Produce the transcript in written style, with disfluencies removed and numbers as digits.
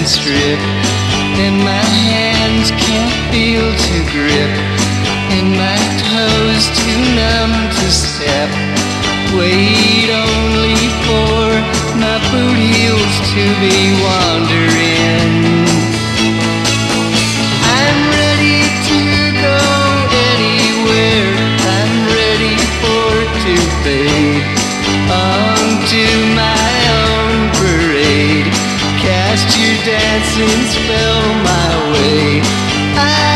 strip, and my hands can't feel to grip, and my toes too numb to step. Wait only for my boot heels to be wandering. I'm ready to go anywhere, I'm ready for to fade onto my own parade. Cast your dancing spell my way.